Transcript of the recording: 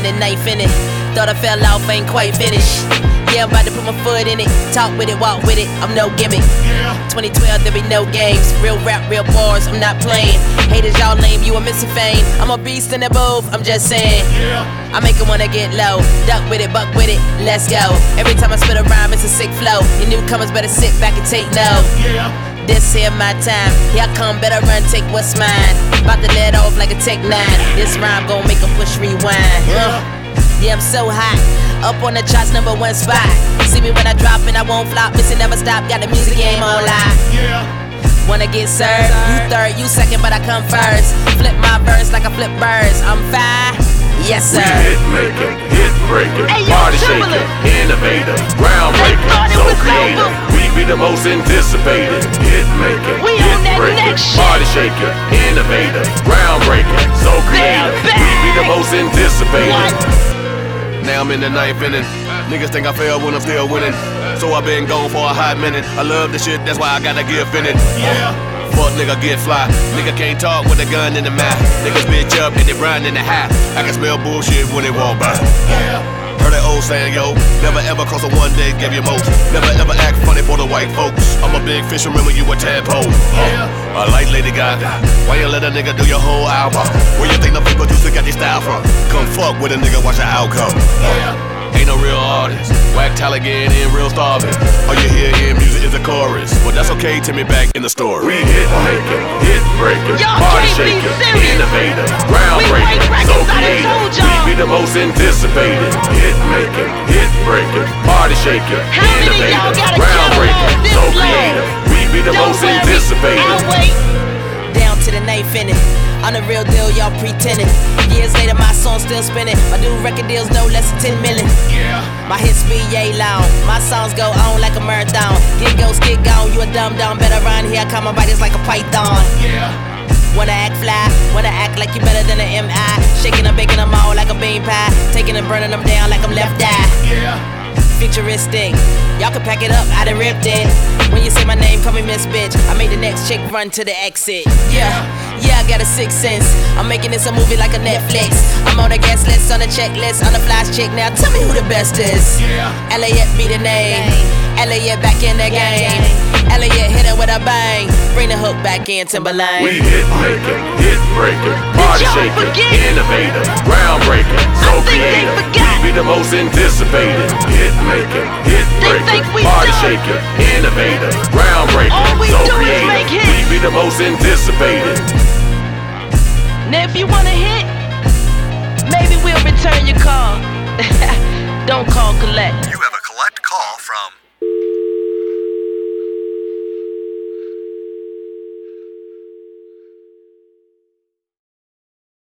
minute, knife in it. Thought I fell off, ain't quite finished. Yeah, I'm about to put my foot in it. Talk with it, walk with it, I'm no gimmick. 2012, there be no games. Real rap, real bars, I'm not playing. Haters, y'all lame, you a missing fame. I'm a beast in the booth, I'm just saying. I make it wanna get low. Duck with it, buck with it, let's go. Every time I spit a rhyme, it's a sick flow. You newcomers better sit back and take note. This here my time, here I come, better run, take what's mine. About to let off like a Tech 9. This rhyme gon' make 'em push rewind. Yeah, I'm so hot, up on the charts, #1 spot. See me when I drop and I won't flop. Listen, never stop, got the music game on live. Wanna get served, you third, you second, but I come first. Flip my verse like I flip birds, I'm fine, yes sir. We hit making, hit breaking, party shaking, innovative, groundbreaking, so creative. We be the most anticipated. Hit making, hit breaking, party shaking, innovative, groundbreaking, so creative. We be the most anticipated. Now I'm in the ninth inning. Niggas think I failed when I'm still winning. So I've been gone for a hot minute. I love the shit, that's why I gotta give in it. Fuck nigga, get fly. Nigga can't talk with a gun in the mouth. Niggas bitch up and they run in the hat. I can smell bullshit when they walk by. Heard that old saying, yo, never ever cross a one day, give you most. Never ever act funny for the white folks. I'm a big fish, remember you a tadpole. I like Lady Gaga. Why you let a nigga do your whole album? Where you think the people do got their style from? Come fuck with a nigga, watch the outcome. Ain't no real artist, whack talent getting in real starving. All you hear in music is a chorus, but that's okay, take me back in the story. We hit making, hit breaking, party shaking, innovative, groundbreaking, so creative. We be the most anticipated. Hit making, hit breaking, party shaking, innovative, groundbreaking, so creative. We be the most anticipated. Down to the knife in it. I'm the real deal, y'all pretending. Years later, my song still spinning. My new record deals no less than 10 million. My hits be yay long. My songs go on like a marathon. Get go, skid gone, you a dumb dumb. Better run here, come my bodies like a python. Wanna act fly, wanna act like you better than an MI. Shaking and baking them all like a bean pie. Taking and burning them down like I'm left eye. Futuristic, y'all can pack it up, I done ripped it. When you say my name, call me Miss Bitch. I made the next chick run to the exit. Yeah, I got a sixth sense. I'm making this a movie like a Netflix. I'm on the guest list, on the checklist, on the flash chick. Now tell me who the best is. Elliot be the name. Elliot back in the game. Elliot hit it with a bang. Bring the hook back in, Timberlane. We hit making, hit breaking, party shaking, innovative, groundbreaking, so creative. We be the most anticipated. Hit making, hit breaking, party shaking, innovative, groundbreaking, so creative. We be the most anticipated. Now if you wanna hit, maybe we'll return your call. Don't call collect.